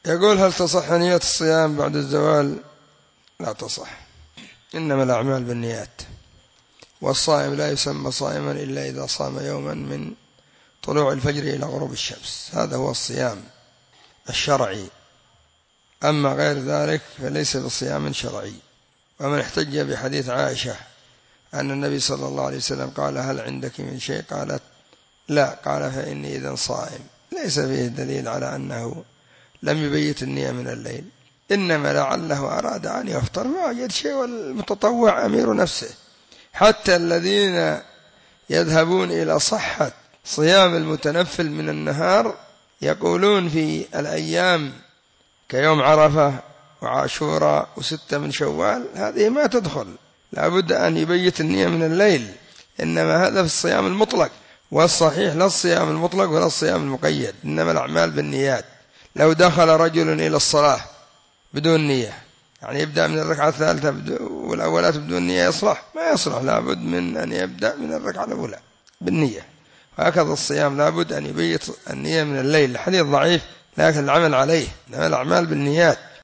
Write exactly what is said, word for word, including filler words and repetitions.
يقول: هل تصح نية الصيام بعد الزوال؟ لا تصح، إنما الأعمال بالنيات، والصائم لا يسمى صائما إلا إذا صام يوما من طلوع الفجر إلى غروب الشمس، هذا هو الصيام الشرعي، أما غير ذلك فليس بصيام شرعي. ومن احتج بحديث عائشة أن النبي صلى الله عليه وسلم قال: هل عندك من شيء؟ قالت: لا. قال: فإني إذن صائم. ليس فيه دليل على أنه لم يبيت النية من الليل، إنما لعله أراد أن يفطر ما وجد شيء، والمتطوع أمير نفسه. حتى الذين يذهبون إلى صحة صيام المتنفل من النهار يقولون في الأيام كيوم عرفة وعاشوراء وستة من شوال هذه ما تدخل، لابد أن يبيت النية من الليل، إنما هذا في الصيام المطلق، والصحيح لا الصيام المطلق ولا الصيام المقيد، إنما الأعمال بالنيات. لو دخل رجل إلى الصلاة بدون نية، يعني يبدأ من الركعة الثالثة والأولات بدون نية، يصلح؟ ما يصلح، لابد من أن يبدأ من الركعة الأولى بالنية. وهكذا الصيام لابد أن يبيت النية من الليل. الحديث ضعيف لكن العمل عليه، إنما الأعمال بالنيات.